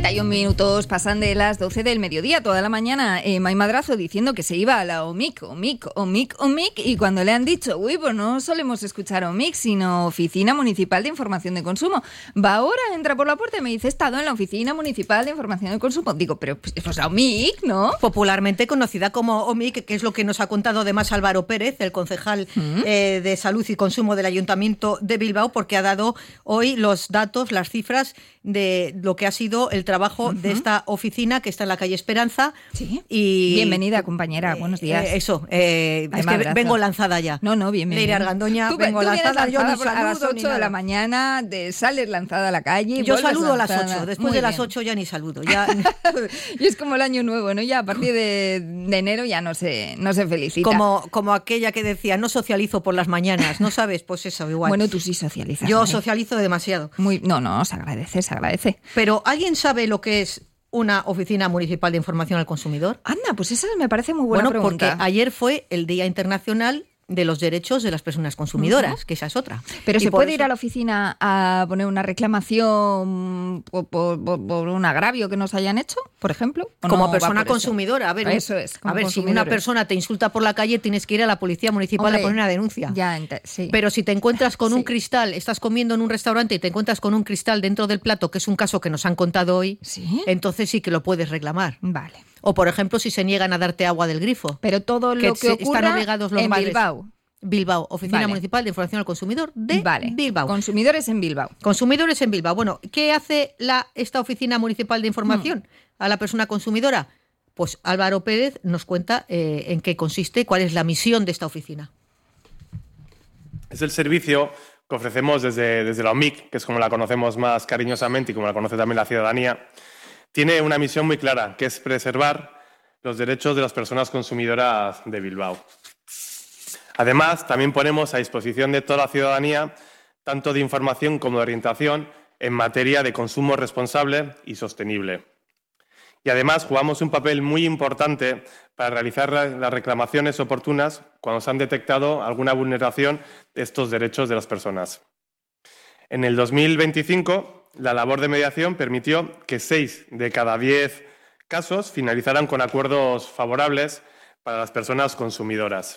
31 minutos pasan de las 12 del mediodía. Toda la mañana May Madrazo diciendo que se iba a la OMIC, y cuando le han dicho, pues no solemos escuchar OMIC, sino Oficina Municipal de Información de Consumo. Va ahora, entra por la puerta y me dice, he estado en la Oficina Municipal de Información de Consumo. Digo, pero pues la OMIC, ¿no? Popularmente conocida como OMIC, que es lo que nos ha contado además Álvaro Pérez, el concejal de Salud y Consumo del Ayuntamiento de Bilbao, porque ha dado hoy los datos, las cifras de lo que ha sido el trabajo de esta oficina que está en la calle Esperanza. Sí. Y bienvenida, compañera. Buenos días. Es que vengo lanzada ya. No, bienvenida. Leire Argandoña, vengo lanzada. Yo ni saludo, a las 8 de la mañana, sales lanzada a la calle. Yo saludo lanzada. A las 8. Después Muy de las bien. 8 ya ni saludo. Ya... Y es como el año nuevo, ¿no? Ya a partir de enero ya no se felicita. Como aquella que decía, no socializo por las mañanas, ¿no sabes? Pues eso, igual. Bueno, tú sí socializas. Yo socializo demasiado. No, se agradece. Pero ¿alguien sabe lo que es una oficina municipal de información al consumidor? Anda, pues esa me parece muy buena pregunta. Porque ayer fue el Día Internacional de los Derechos de las Personas Consumidoras, que esa es otra. Pero ¿se puede ir a la oficina a poner una reclamación por un agravio que nos hayan hecho, por ejemplo? Como persona consumidora. A ver, eso es. Si una persona te insulta por la calle, tienes que ir a la policía municipal a poner una denuncia. Sí. Pero si te encuentras con un cristal, estás comiendo en un restaurante y te encuentras con un cristal dentro del plato, que es un caso que nos han contado hoy, entonces sí que lo puedes reclamar. Vale. O, por ejemplo, si se niegan a darte agua del grifo. Pero todo lo que ocurra están obligados los en padres. Bilbao. Oficina Municipal de Información al Consumidor de Bilbao. Consumidores en Bilbao. Bueno, ¿qué hace esta Oficina Municipal de Información a la persona consumidora? Pues Álvaro Pérez nos cuenta en qué consiste, cuál es la misión de esta oficina. Es el servicio que ofrecemos desde la OMIC, que es como la conocemos más cariñosamente y como la conoce también la ciudadanía. Tiene una misión muy clara, que es preservar los derechos de las personas consumidoras de Bilbao. Además, también ponemos a disposición de toda la ciudadanía tanto de información como de orientación en materia de consumo responsable y sostenible. Y además jugamos un papel muy importante para realizar las reclamaciones oportunas cuando se han detectado alguna vulneración de estos derechos de las personas. En el 2025, la labor de mediación permitió que 6 de cada 10 casos finalizaran con acuerdos favorables para las personas consumidoras.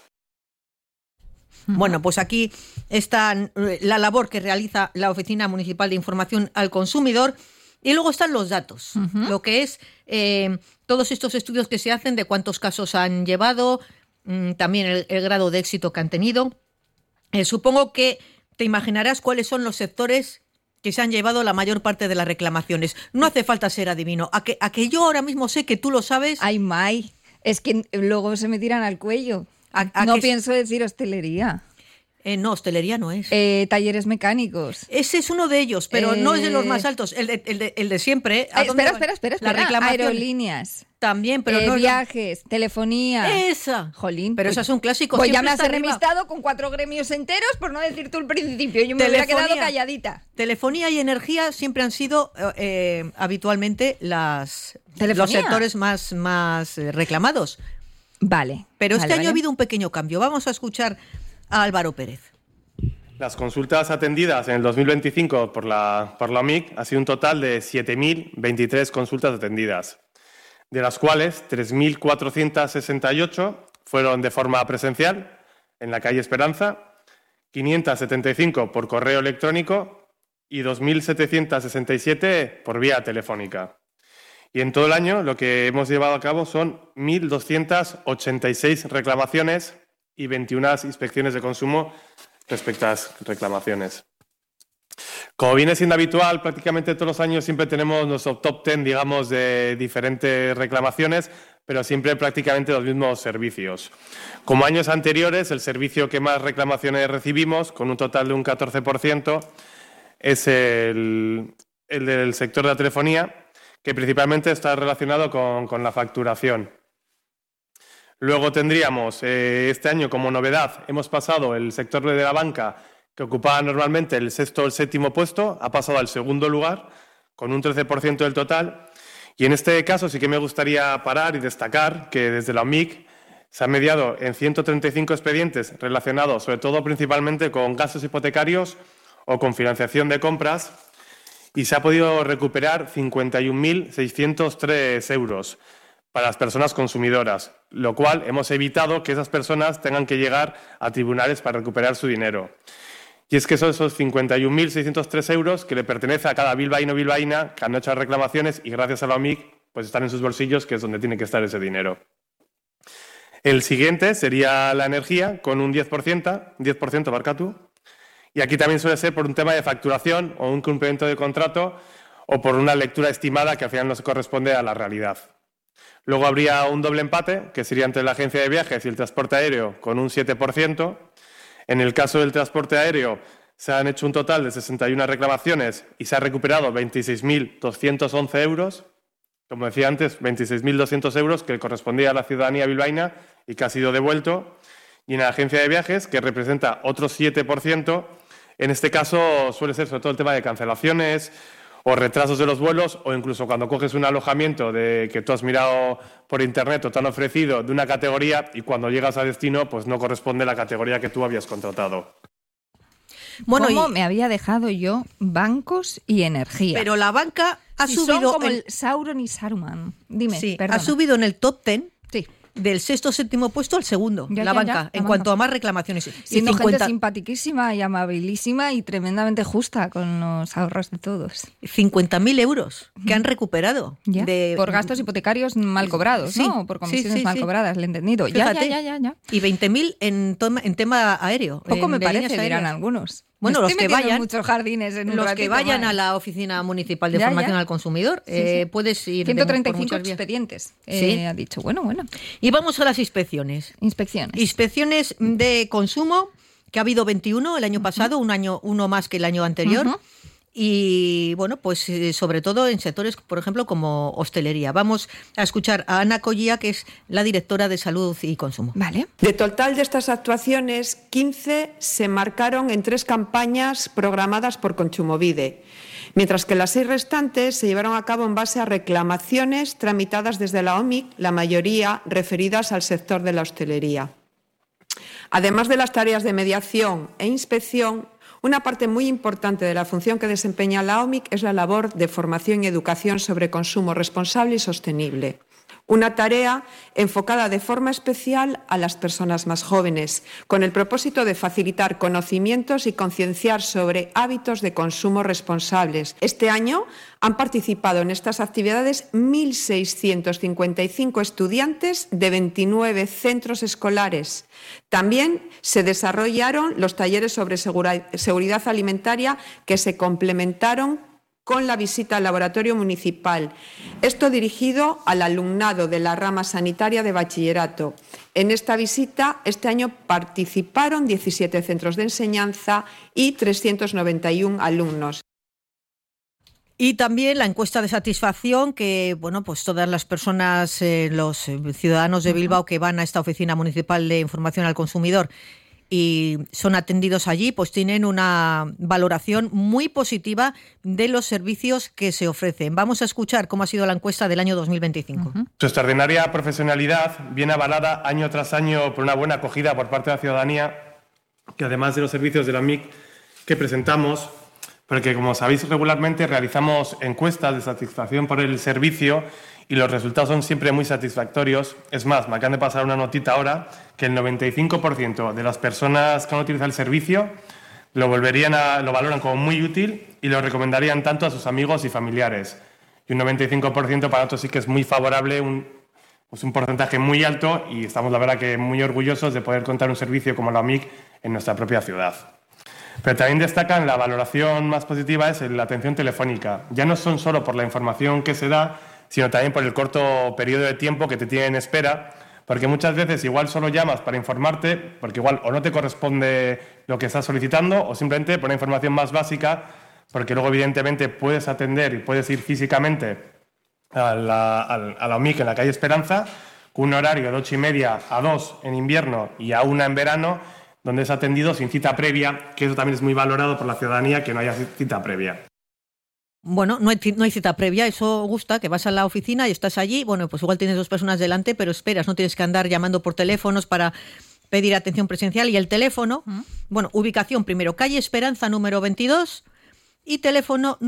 Bueno, pues aquí está la labor que realiza la Oficina Municipal de Información al Consumidor y luego están los datos, lo que es todos estos estudios que se hacen de cuántos casos han llevado, también el grado de éxito que han tenido. Supongo que te imaginarás cuáles son los sectores que se han llevado la mayor parte de las reclamaciones. No hace falta ser adivino. A que yo ahora mismo sé que tú lo sabes. Ay, May, es que luego se me tiran al cuello. No pienso decir hostelería. No, hostelería no es. Talleres mecánicos. Ese es uno de ellos, pero no es de los más altos. El de siempre. Espera. La reclamación. Aerolíneas. También, pero no. Viajes, telefonía. Esa. Jolín. Pero esa es un clásico. Pues ya me has enemistado con 4 gremios enteros por no decir tú al principio. Yo me hubiera quedado calladita. Telefonía y energía siempre han sido habitualmente los sectores más reclamados. Vale. Pero este año ha habido un pequeño cambio. Vamos a escuchar a Álvaro Pérez. Las consultas atendidas en el 2025 por la OMIC ha sido un total de 7.023 consultas atendidas, de las cuales 3.468 fueron de forma presencial en la calle Esperanza, 575 por correo electrónico y 2.767 por vía telefónica. Y en todo el año lo que hemos llevado a cabo son 1.286 reclamaciones y 21 inspecciones de consumo respecto a las reclamaciones. Como viene siendo habitual, prácticamente todos los años siempre tenemos nuestro top 10, digamos, de diferentes reclamaciones, pero siempre prácticamente los mismos servicios. Como años anteriores, el servicio que más reclamaciones recibimos, con un total de un 14%, es el del sector de la telefonía, que principalmente está relacionado con la facturación. Luego tendríamos, este año como novedad, hemos pasado el sector de la banca, que ocupaba normalmente el 6º o el 7º puesto, ha pasado al 2º lugar, con un 13% del total. Y en este caso sí que me gustaría parar y destacar que desde la OMIC se han mediado en 135 expedientes relacionados, sobre todo principalmente con gastos hipotecarios o con financiación de compras. y se ha podido recuperar 51.603 euros para las personas consumidoras, lo cual hemos evitado que esas personas tengan que llegar a tribunales para recuperar su dinero. Y es que son esos 51.603 euros que le pertenece a cada bilbaíno o bilbaína que han hecho las reclamaciones y gracias a la OMIC pues están en sus bolsillos, que es donde tiene que estar ese dinero. El siguiente sería la energía, con un 10%, Barkatu. Y aquí también suele ser por un tema de facturación o un cumplimiento de contrato o por una lectura estimada que al final no se corresponde a la realidad. Luego habría un doble empate, que sería entre la agencia de viajes y el transporte aéreo, con un 7%. En el caso del transporte aéreo, se han hecho un total de 61 reclamaciones y se ha recuperado 26.211 euros. Como decía antes, 26.200 euros que correspondía a la ciudadanía bilbaína y que ha sido devuelto. Y en la agencia de viajes, que representa otro 7%, en este caso suele ser sobre todo el tema de cancelaciones o retrasos de los vuelos, o incluso cuando coges un alojamiento de que tú has mirado por internet o te han ofrecido de una categoría y cuando llegas a destino pues no corresponde a la categoría que tú habías contratado. Bueno, ¿cómo me había dejado yo bancos y energía? Pero la banca ha subido... Son como el Sauron y Saruman. Dime, sí, perdona. Ha subido en el top 10. Sí. Del 6º o 7º puesto al segundo, la banca, en cuanto a más reclamaciones. Siendo gente simpaticísima y amabilísima y tremendamente justa con los ahorros de todos. 50.000 euros que han recuperado. Por gastos hipotecarios mal cobrados, sí, ¿no? Por comisiones mal cobradas, le he entendido. Fíjate, ya. Y 20.000 en tema aéreo. Poco me parece, dirán algunos. Bueno, los que vayan, muchos jardines en un ratito, que vayan a la Oficina Municipal de Información al Consumidor, puedes ir 135 expedientes, ha dicho. Bueno. Y vamos a las inspecciones. Inspecciones de consumo, que ha habido 21 el año pasado, uno más que el año anterior. Y bueno, pues sobre todo en sectores, por ejemplo, como hostelería. Vamos a escuchar a Ana Collía, que es la directora de Salud y Consumo. Vale. De total de estas actuaciones, 15 se marcaron en 3 campañas programadas por Kontsumobide, mientras que las 6 restantes se llevaron a cabo en base a reclamaciones tramitadas desde la OMIC, la mayoría referidas al sector de la hostelería. Además de las tareas de mediación e inspección, una parte muy importante de la función que desempeña la OMIC es la labor de formación y educación sobre consumo responsable y sostenible. Una tarea enfocada de forma especial a las personas más jóvenes, con el propósito de facilitar conocimientos y concienciar sobre hábitos de consumo responsables. Este año han participado en estas actividades 1.655 estudiantes de 29 centros escolares. También se desarrollaron los talleres sobre seguridad alimentaria que se complementaron con la visita al laboratorio municipal. Esto dirigido al alumnado de la rama sanitaria de bachillerato. En esta visita, este año participaron 17 centros de enseñanza y 391 alumnos. Y también la encuesta de satisfacción que, bueno, pues todas las personas, los ciudadanos de Bilbao que van a esta Oficina Municipal de Información al Consumidor y son atendidos allí, pues tienen una valoración muy positiva de los servicios que se ofrecen. Vamos a escuchar cómo ha sido la encuesta del año 2025. Su extraordinaria profesionalidad viene avalada año tras año por una buena acogida por parte de la ciudadanía, que además de los servicios de la MIC que presentamos, porque como sabéis regularmente realizamos encuestas de satisfacción por el servicio y los resultados son siempre muy satisfactorios. Es más, me acaban de pasar una notita ahora que el 95% de las personas que han utilizado el servicio lo valoran como muy útil y lo recomendarían tanto a sus amigos y familiares. Y un 95% para otros sí que es muy favorable, un porcentaje muy alto, y estamos la verdad que muy orgullosos de poder contar un servicio como la OMIC en nuestra propia ciudad. Pero también destacan la valoración más positiva es la atención telefónica. Ya no son solo por la información que se da, sino también por el corto periodo de tiempo que te tienen en espera, porque muchas veces igual solo llamas para informarte, porque igual o no te corresponde lo que estás solicitando, o simplemente por una información más básica, porque luego evidentemente puedes atender y puedes ir físicamente a la OMIC en la calle Esperanza, con un horario de 8:30 a 2 en invierno y a 1 en verano, donde es atendido sin cita previa, que eso también es muy valorado por la ciudadanía, que no haya cita previa. Bueno, no hay cita previa, eso gusta, que vas a la oficina y estás allí, bueno, pues igual tienes 2 personas delante, pero esperas, no tienes que andar llamando por teléfonos para pedir atención presencial. Y el teléfono, bueno, ubicación primero, calle Esperanza número 22, y teléfono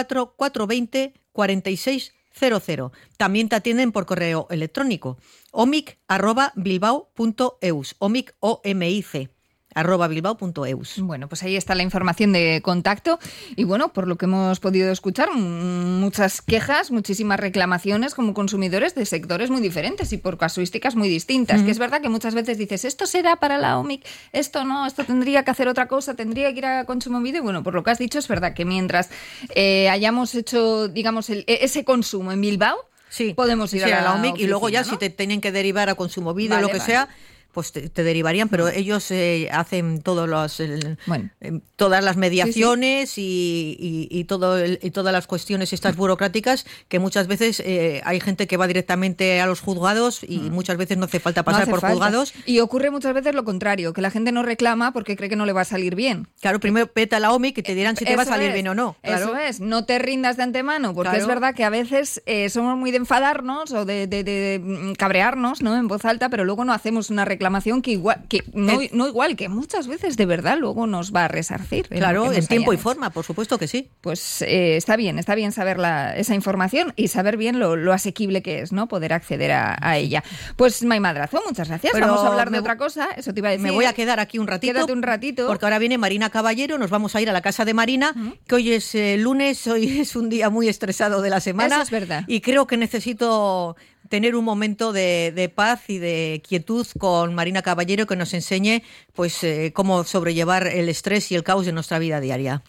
94420 4600. También te atienden por correo electrónico omic@bilbao.eus, omic, O-M-I-C, @bilbao.eus. Bueno, pues ahí está la información de contacto y bueno, por lo que hemos podido escuchar, muchas quejas, muchísimas reclamaciones como consumidores de sectores muy diferentes y por casuísticas muy distintas, que es verdad que muchas veces dices, esto será para la OMIC, esto no, esto tendría que hacer otra cosa, tendría que ir a Kontsumobide, y bueno, por lo que has dicho es verdad que mientras hayamos hecho, digamos, ese consumo en Bilbao, sí, podemos ir a la OMIC oficina, y luego ya, ¿no? Si te tienen que derivar a Kontsumobide o lo que sea, pues te derivarían, pero ellos hacen todas las mediaciones y todas las cuestiones estas burocráticas, que muchas veces hay gente que va directamente a los juzgados y muchas veces no hace falta pasar por juzgados. Y ocurre muchas veces lo contrario, que la gente no reclama porque cree que no le va a salir bien. Claro, primero peta a la OMIC que te dirán si te va a salir bien o no. Claro. Eso es, no te rindas de antemano, porque es verdad que a veces somos muy de enfadarnos o de cabrearnos, ¿no?, en voz alta, pero luego no hacemos una reclamación que muchas veces de verdad luego nos va a resarcir. Claro, en tiempo y forma, por supuesto que sí. Pues está bien saber esa información y saber bien lo asequible que es, ¿no?, poder acceder a ella. Pues May Madrazo, muchas gracias. Pero vamos a hablar de otra cosa, eso te iba a decir. Me voy a quedar aquí un ratito. Quédate un ratito. Porque ahora viene Marina Caballero, nos vamos a ir a la casa de Marina, que hoy es lunes, hoy es un día muy estresado de la semana. Eso es verdad. Y creo que necesito tener un momento de paz y de quietud con Marina Caballero, que nos enseñe pues cómo sobrellevar el estrés y el caos de nuestra vida diaria.